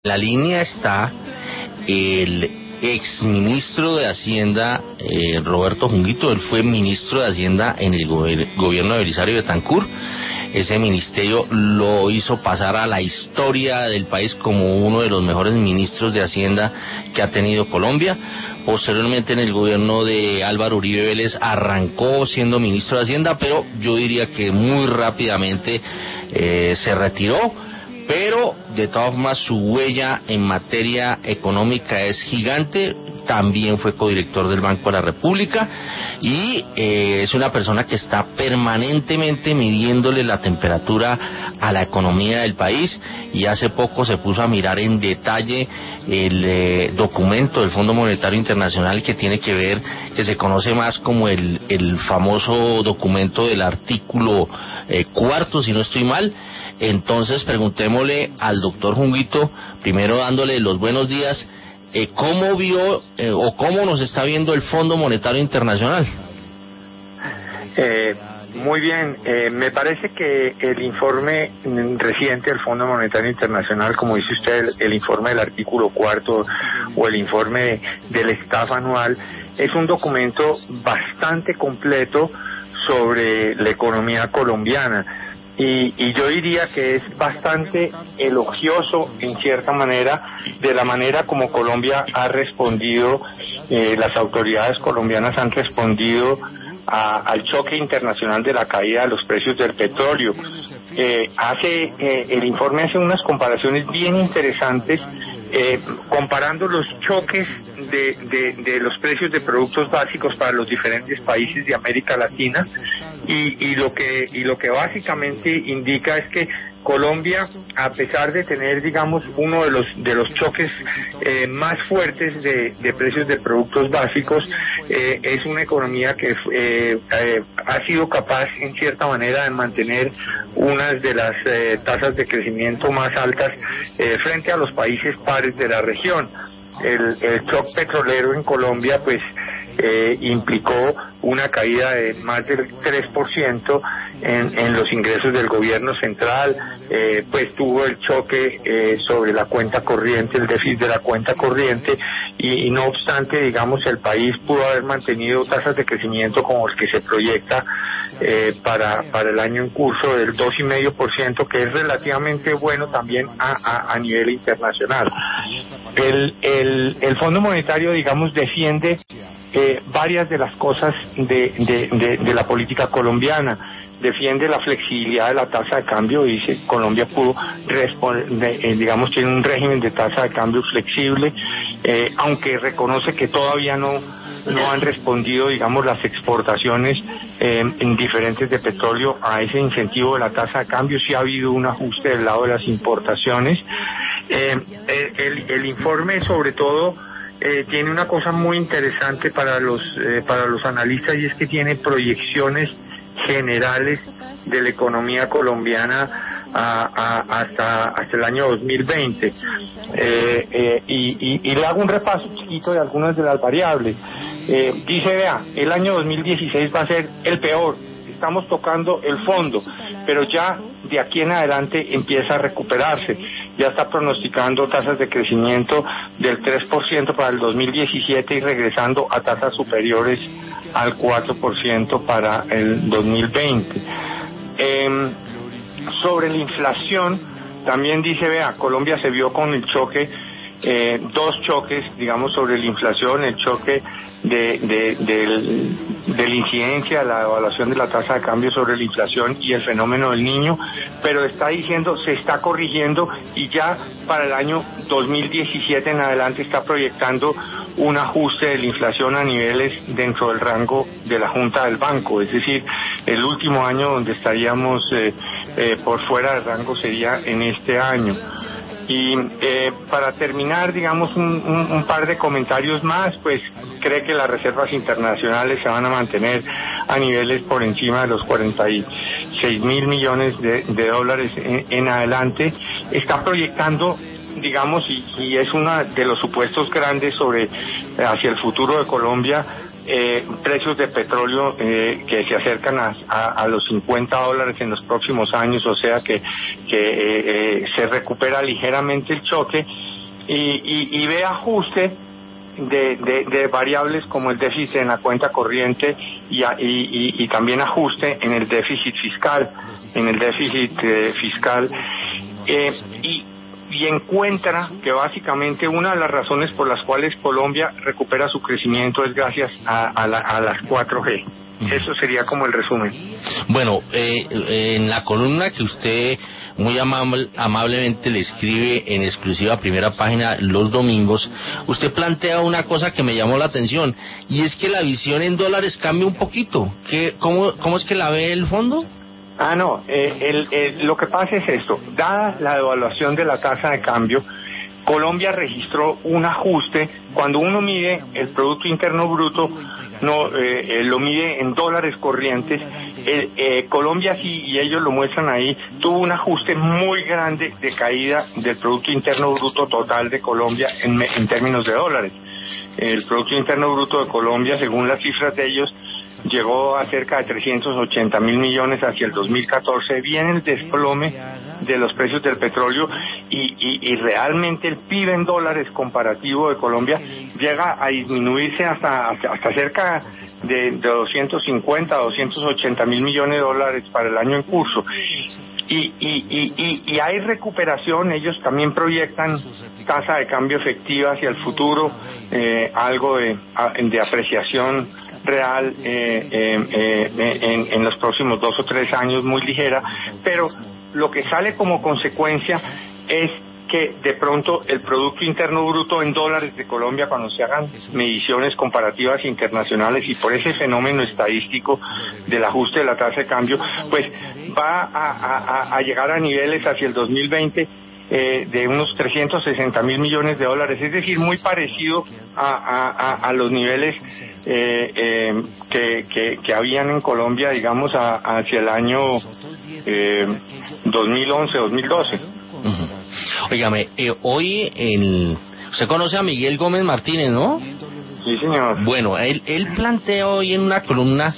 la línea está el exministro de Hacienda, Roberto Junguito. Él fue ministro de Hacienda en el gobierno de Belisario Betancur. Ese ministerio lo hizo pasar a la historia del país como uno de los mejores ministros de Hacienda que ha tenido Colombia. Posteriormente, en el gobierno de Álvaro Uribe Vélez, arrancó siendo ministro de Hacienda, pero yo diría que muy rápidamente se retiró. Pero de todas formas su huella en materia económica es gigante. También fue codirector del Banco de la República y es una persona que está permanentemente midiéndole la temperatura a la economía del país, y hace poco se puso a mirar en detalle el documento del Fondo Monetario Internacional que tiene que ver, que se conoce más como el famoso documento del artículo cuarto, si no estoy mal. Entonces preguntémosle al doctor Junguito, primero dándole los buenos días, ¿cómo vio o cómo nos está viendo el Fondo Monetario Internacional? Muy bien, me parece que el informe reciente del Fondo Monetario Internacional, como dice usted, el informe del artículo cuarto o el informe del staff anual, es un documento bastante completo sobre la economía colombiana. Y yo diría que es bastante elogioso, en cierta manera, de la manera como Colombia ha respondido, las autoridades colombianas han respondido al choque internacional de la caída de los precios del petróleo. El informe hace unas comparaciones bien interesantes, comparando los choques de los precios de productos básicos para los diferentes países de América Latina, y lo que básicamente indica es que Colombia, a pesar de tener, digamos, uno de los choques más fuertes de precios de productos básicos, es una economía que ha sido capaz, en cierta manera, de mantener unas de las tasas de crecimiento más altas frente a los países pares de la región. El shock petrolero en Colombia, pues, implicó una caída de más del 3% en los ingresos del gobierno central, pues tuvo el choque sobre la cuenta corriente, el déficit de la cuenta corriente, y no obstante, digamos, el país pudo haber mantenido tasas de crecimiento como el que se proyecta para el año en curso del 2,5%, que es relativamente bueno también a nivel internacional. El Fondo Monetario, digamos, defiende varias de las cosas de la política colombiana. Defiende la flexibilidad de la tasa de cambio, dice Colombia pudo digamos, tiene un régimen de tasa de cambio flexible, aunque reconoce que todavía no han respondido, digamos, las exportaciones diferentes de petróleo a ese incentivo de la tasa de cambio. Sí ha habido un ajuste del lado de las importaciones. El informe, sobre todo, tiene una cosa muy interesante para los analistas, y es que tiene proyecciones generales de la economía colombiana hasta el año 2020, y le hago un repaso chiquito de algunas de las variables. Dice, vea, el año 2016 va a ser el peor, estamos tocando el fondo, pero ya de aquí en adelante empieza a recuperarse. Ya está pronosticando tasas de crecimiento del 3% para el 2017 y regresando a tasas superiores al 4% para el 2020. Sobre la inflación, también dice, vea, Colombia se vio con el choque, dos choques, digamos, sobre la inflación, el choque de la incidencia, la evaluación de la tasa de cambio sobre la inflación y el fenómeno del Niño, pero está diciendo, se está corrigiendo, y ya para el año 2017 en adelante está proyectando un ajuste de la inflación a niveles dentro del rango de la Junta del Banco, es decir, el último año donde estaríamos por fuera del rango sería en este año. Y para terminar, digamos, un par de comentarios más, pues cree que las reservas internacionales se van a mantener a niveles por encima de los 46,000 millones de dólares en adelante. Está proyectando, digamos, y es uno de los supuestos grandes hacia el futuro de Colombia, precios de petróleo que se acercan a los $50 en los próximos años, o sea que se recupera ligeramente el choque y ve ajuste de variables como el déficit en la cuenta corriente y también ajuste en el déficit fiscal, y encuentra que básicamente una de las razones por las cuales Colombia recupera su crecimiento es gracias a las 4G. Eso sería como el resumen. Bueno, en la columna que usted muy amablemente le escribe en exclusiva primera página los domingos, usted plantea una cosa que me llamó la atención, y es que la visión en dólares cambia un poquito. ¿Cómo es que la ve el fondo? No, lo que pasa es esto: dada la devaluación de la tasa de cambio, Colombia registró un ajuste. Cuando uno mide el Producto Interno Bruto, lo mide en dólares corrientes. Colombia sí, y ellos lo muestran ahí, tuvo un ajuste muy grande de caída del Producto Interno Bruto total de Colombia en términos de dólares. El Producto Interno Bruto de Colombia, según las cifras de ellos, llegó a cerca de 380.000 millones hacia el 2014. Viene el desplome de los precios del petróleo y realmente el PIB en dólares comparativo de Colombia llega a disminuirse hasta cerca de 280.000 millones de dólares para el año en curso. Y hay recuperación. Ellos también proyectan tasa de cambio efectiva hacia el futuro, algo de apreciación real en los próximos 2 o 3 años, muy ligera, pero lo que sale como consecuencia es que de pronto el Producto Interno Bruto en dólares de Colombia, cuando se hagan mediciones comparativas internacionales y por ese fenómeno estadístico del ajuste de la tasa de cambio, pues va a llegar a niveles hacia el 2020 de unos 360.000 millones de dólares, es decir, muy parecido a los niveles que habían en Colombia, digamos, hacia el año 2011-2012. Óigame, hoy usted conoce a Miguel Gómez Martínez, ¿no? Sí, señor. Bueno, él plantea hoy en una columna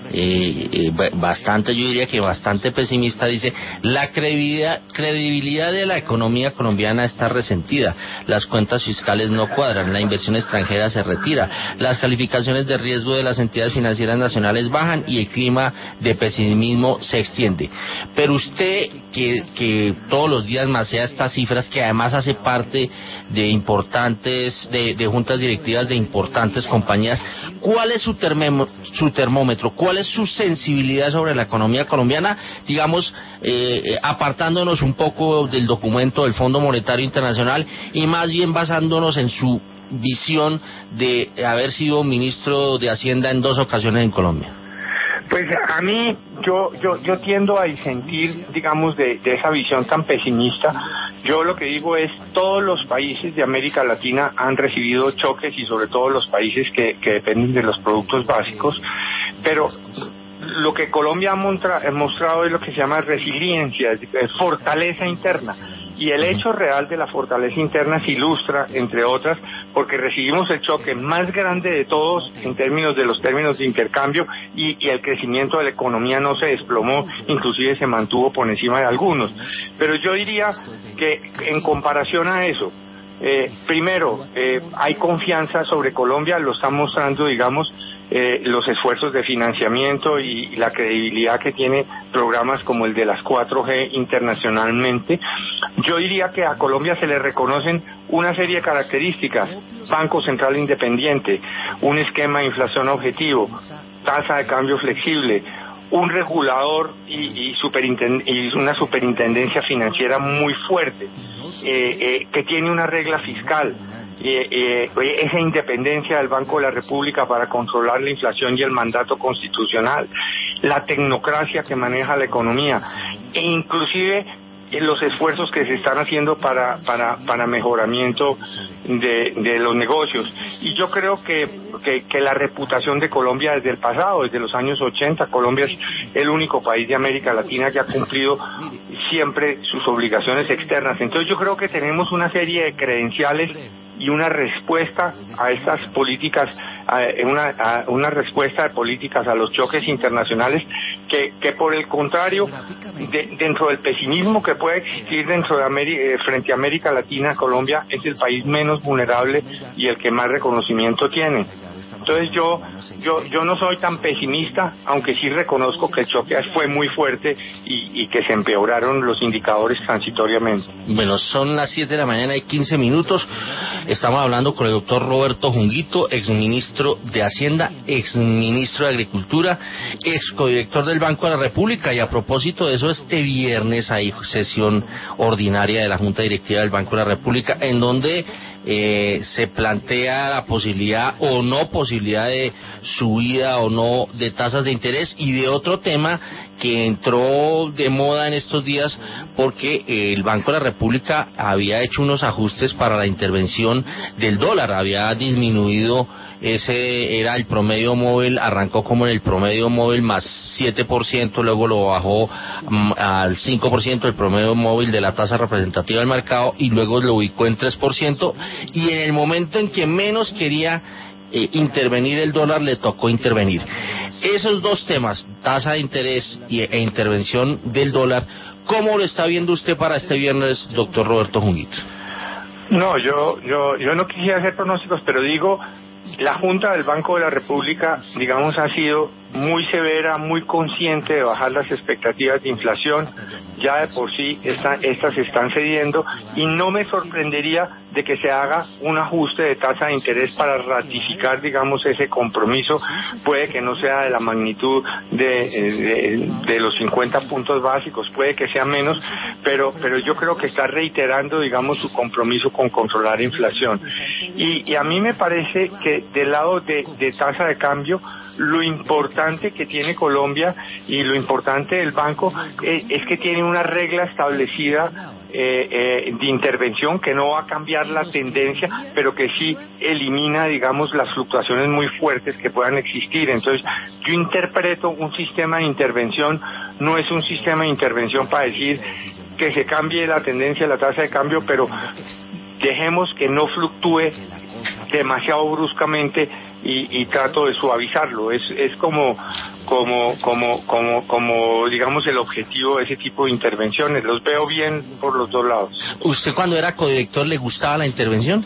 bastante, yo diría que bastante pesimista, dice: la credibilidad de la economía colombiana está resentida, las cuentas fiscales no cuadran, la inversión extranjera se retira, las calificaciones de riesgo de las entidades financieras nacionales bajan y el clima de pesimismo se extiende. Pero usted, que todos los días masea estas cifras, que además hace parte de importantes, de juntas directivas de importantes compañías, ¿cuál es su termómetro? ¿Cuál es su sensibilidad sobre la economía colombiana? Digamos, apartándonos un poco del documento del Fondo Monetario Internacional y más bien basándonos en su visión de haber sido ministro de Hacienda en 2 ocasiones en Colombia. Pues a mí, yo tiendo a disentir, digamos, de esa visión tan pesimista. Yo lo que digo es, todos los países de América Latina han recibido choques, y sobre todo los países que dependen de los productos básicos, pero lo que Colombia ha mostrado es lo que se llama resiliencia, fortaleza interna. Y el hecho real de la fortaleza interna se ilustra, entre otras, porque recibimos el choque más grande de todos en términos de intercambio, y el crecimiento de la economía no se desplomó, inclusive se mantuvo por encima de algunos. Pero yo diría que en comparación a eso, primero, hay confianza sobre Colombia, lo están mostrando, digamos, los esfuerzos de financiamiento y la credibilidad que tiene programas como el de las 4G internacionalmente. Yo diría que a Colombia se le reconocen una serie de características: Banco Central independiente, un esquema de inflación objetivo, tasa de cambio flexible, un regulador y una superintendencia financiera muy fuerte, que tiene una regla fiscal, esa independencia del Banco de la República para controlar la inflación y el mandato constitucional, la tecnocracia que maneja la economía, e inclusive los esfuerzos que se están haciendo para mejoramiento de los negocios. Y yo creo que la reputación de Colombia desde el pasado, desde los años 80, Colombia es el único país de América Latina que ha cumplido siempre sus obligaciones externas. Entonces yo creo que tenemos una serie de credenciales y una respuesta a estas políticas, una respuesta de políticas a los choques internacionales que por el contrario, dentro del pesimismo que puede existir dentro de frente a América Latina, Colombia es el país menos vulnerable y el que más reconocimiento tiene. Entonces yo no soy tan pesimista, aunque sí reconozco que el choque fue muy fuerte y que se empeoraron los indicadores transitoriamente. Bueno, son las 7 de la mañana y 15 minutos. Estamos hablando con el doctor Roberto Junguito, exministro de Hacienda, exministro de Agricultura, excodirector del Banco de la República. Y a propósito de eso, este viernes hay sesión ordinaria de la Junta Directiva del Banco de la República, en donde se plantea la posibilidad o no posibilidad de subida o no de tasas de interés, y de otro tema que entró de moda en estos días porque el Banco de la República había hecho unos ajustes para la intervención del dólar, había disminuido, ese era el promedio móvil, arrancó como en el promedio móvil más 7%, luego lo bajó al 5% el promedio móvil de la tasa representativa del mercado y luego lo ubicó en 3%, y en el momento en que menos quería intervenir el dólar le tocó intervenir. Esos dos temas, tasa de interés e intervención del dólar, ¿cómo lo está viendo usted para este viernes, doctor Roberto Junguito? No, yo no quisiera hacer pronósticos, pero digo, la Junta del Banco de la República, digamos, ha sido muy severa, muy consciente de bajar las expectativas de inflación. Ya de por sí estas están cediendo, y no me sorprendería de que se haga un ajuste de tasa de interés para ratificar, digamos, ese compromiso. Puede que no sea de la magnitud de los 50 puntos básicos, puede que sea menos, pero yo creo que está reiterando, digamos, su compromiso con controlar inflación. Y a mí me parece que del lado de tasa de cambio, lo importante que tiene Colombia y lo importante del banco es que tiene una regla establecida de intervención que no va a cambiar la tendencia, pero que sí elimina, digamos, las fluctuaciones muy fuertes que puedan existir. Entonces, yo interpreto un sistema de intervención, no es un sistema de intervención para decir que se cambie la tendencia de la tasa de cambio, pero dejemos que no fluctúe demasiado bruscamente y trato de suavizarlo. Es como digamos el objetivo de ese tipo de intervenciones. Los veo bien por los dos lados. ¿Usted cuando era codirector le gustaba la intervención?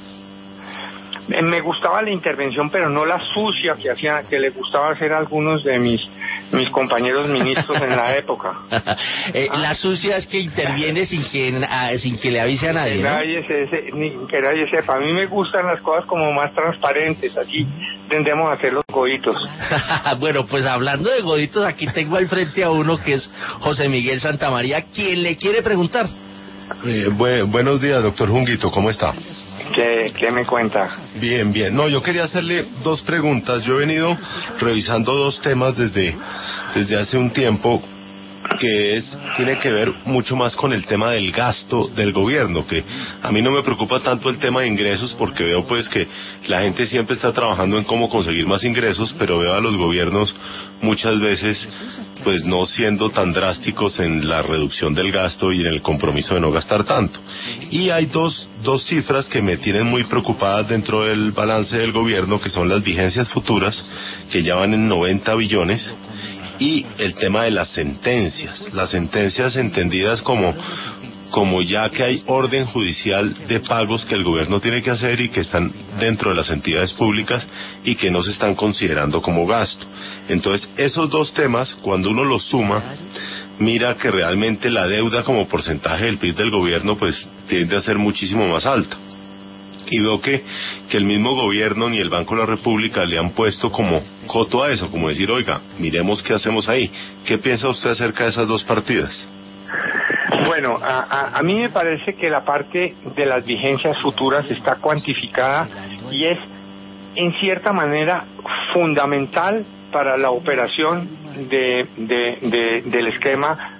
Me gustaba la intervención, pero no la sucia que le gustaba hacer a algunos de mis compañeros ministros en la época. La sucia es que interviene sin que le avise a nadie, ¿no? Que nadie sepa. A mí me gustan las cosas como más transparentes, así tendemos a hacer los goditos. Bueno, pues hablando de goditos, aquí tengo al frente a uno que es José Miguel Santamaría, quien le quiere preguntar. Buenos días, doctor Junguito, ¿cómo está? ¿Qué me cuenta? Bien. No, yo quería hacerle dos preguntas. Yo he venido revisando dos temas desde hace un tiempo, que tiene que ver mucho más con el tema del gasto del gobierno, que a mí no me preocupa tanto el tema de ingresos, porque veo pues que la gente siempre está trabajando en cómo conseguir más ingresos, pero veo a los gobiernos muchas veces pues no siendo tan drásticos en la reducción del gasto y en el compromiso de no gastar tanto. Y hay dos cifras que me tienen muy preocupadas dentro del balance del gobierno, que son las vigencias futuras, que ya van en 90 billones, y el tema de las sentencias entendidas como ya que hay orden judicial de pagos que el gobierno tiene que hacer y que están dentro de las entidades públicas y que no se están considerando como gasto. Entonces, esos dos temas, cuando uno los suma, mira que realmente la deuda como porcentaje del PIB del gobierno pues tiende a ser muchísimo más alta. Y veo que el mismo gobierno ni el Banco de la República le han puesto como coto a eso, como decir, oiga, miremos qué hacemos ahí. ¿Qué piensa usted acerca de esas dos partidas? Bueno, a mí me parece que la parte de las vigencias futuras está cuantificada y es, en cierta manera, fundamental para la operación del esquema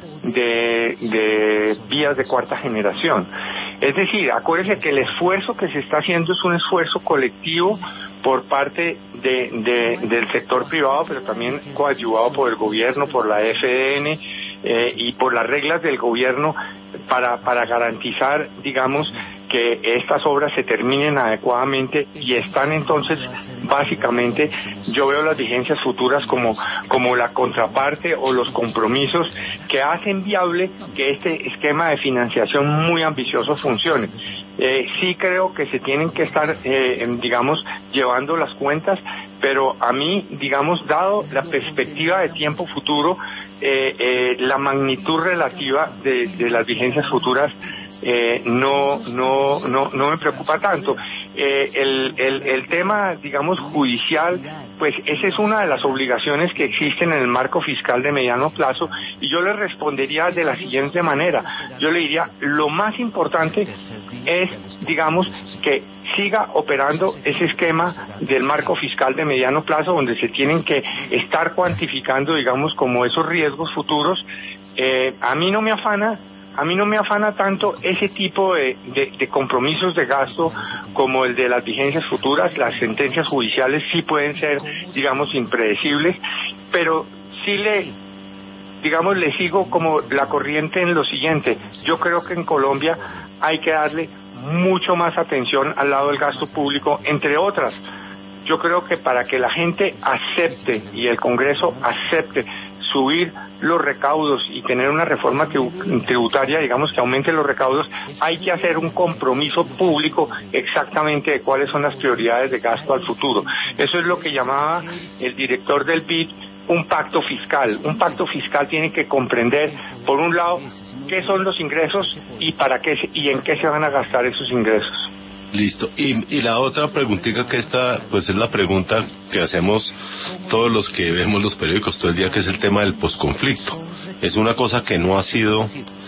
de vías de cuarta generación. Es decir, acuérdese que el esfuerzo que se está haciendo es un esfuerzo colectivo por parte del sector privado, pero también coadyuvado por el gobierno, por la FDN y por las reglas del gobierno para garantizar, digamos, que estas obras se terminen adecuadamente y están entonces, básicamente, yo veo las vigencias futuras como la contraparte o los compromisos que hacen viable que este esquema de financiación muy ambicioso funcione. Sí creo que se tienen que estar, digamos, llevando las cuentas, pero a mí, digamos, dado la perspectiva de tiempo futuro, la magnitud relativa de las vigencias futuras no me preocupa tanto. El tema, digamos, judicial, pues esa es una de las obligaciones que existen en el marco fiscal de mediano plazo, y yo le respondería de la siguiente manera. Yo le diría, lo más importante es, digamos, que siga operando ese esquema del marco fiscal de mediano plazo, donde se tienen que estar cuantificando, digamos, como esos riesgos futuros. A mí no me afana tanto ese tipo de compromisos de gasto como el de las vigencias futuras. Las sentencias judiciales sí pueden ser, digamos, impredecibles, pero sí le sigo como la corriente en lo siguiente. Yo creo que en Colombia hay que darle mucho más atención al lado del gasto público, entre otras. Yo creo que para que la gente acepte y el Congreso acepte subir los recaudos y tener una reforma tributaria, digamos, que aumente los recaudos, hay que hacer un compromiso público exactamente de cuáles son las prioridades de gasto al futuro. Eso es lo que llamaba el director del BID un pacto fiscal. Un pacto fiscal tiene que comprender, por un lado, qué son los ingresos y para qué y en qué se van a gastar esos ingresos. Listo. Y la otra preguntita, que esta pues es la pregunta que hacemos todos los que vemos los periódicos todo el día, que es el tema del posconflicto. Es una cosa que no ha sido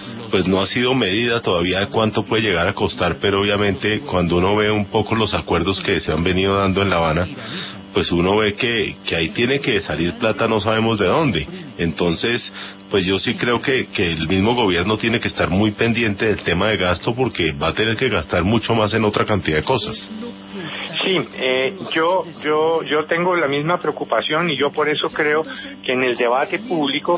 medida todavía de cuánto puede llegar a costar, pero obviamente cuando uno ve un poco los acuerdos que se han venido dando en La Habana, pues uno ve que ahí tiene que salir plata, no sabemos de dónde. Entonces, pues yo sí creo que el mismo gobierno tiene que estar muy pendiente del tema de gasto, porque va a tener que gastar mucho más en otra cantidad de cosas. Sí, yo tengo la misma preocupación, y yo por eso creo que en el debate público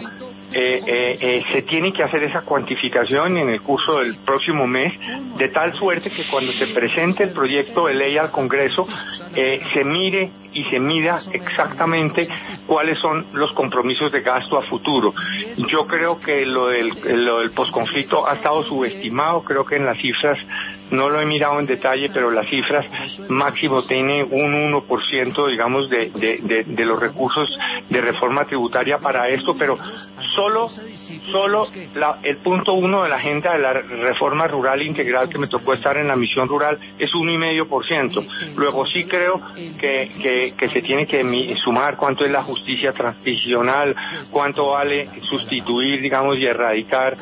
se tiene que hacer esa cuantificación en el curso del próximo mes, de tal suerte que cuando se presente el proyecto de ley al Congreso, se mire y se mida exactamente cuáles son los compromisos de gasto a futuro. Yo creo que lo del posconflicto ha estado subestimado. Creo que en las cifras, no lo he mirado en detalle, pero las cifras máximo tiene un 1%, digamos, de los recursos de reforma tributaria para esto, pero solo el punto 1 de la agenda de la reforma rural integral, que me tocó estar en la misión rural, es 1,5%. Luego sí creo que se tiene que sumar cuánto es la justicia transicional, cuánto vale sustituir, digamos, y erradicar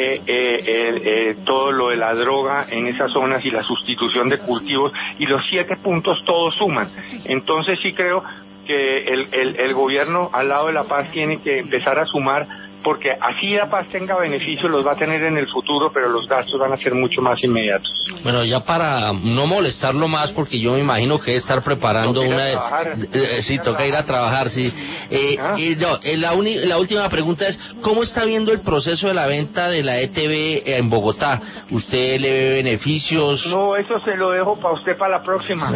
todo lo de la droga en esas zonas, y la sustitución de cultivos, y los 7 puntos todos suman. Entonces sí creo que el gobierno al lado de la paz tiene que empezar a sumar, porque así la paz tenga beneficios, los va a tener en el futuro, pero los gastos van a ser mucho más inmediatos. Bueno, ya para no molestarlo más, porque yo me imagino que debe estar preparando sí, toca ir a trabajar, sí. La última pregunta es, ¿cómo está viendo el proceso de la venta de la ETB en Bogotá? ¿Usted le ve beneficios? No, eso se lo dejo para usted para la próxima.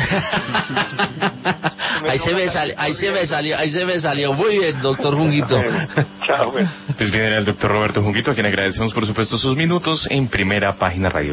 Ahí se me salió. Muy bien, doctor Junguito. Chao, pues. Pues bien, el doctor Roberto Junguito, a quien agradecemos por supuesto sus minutos en Primera Página Radio.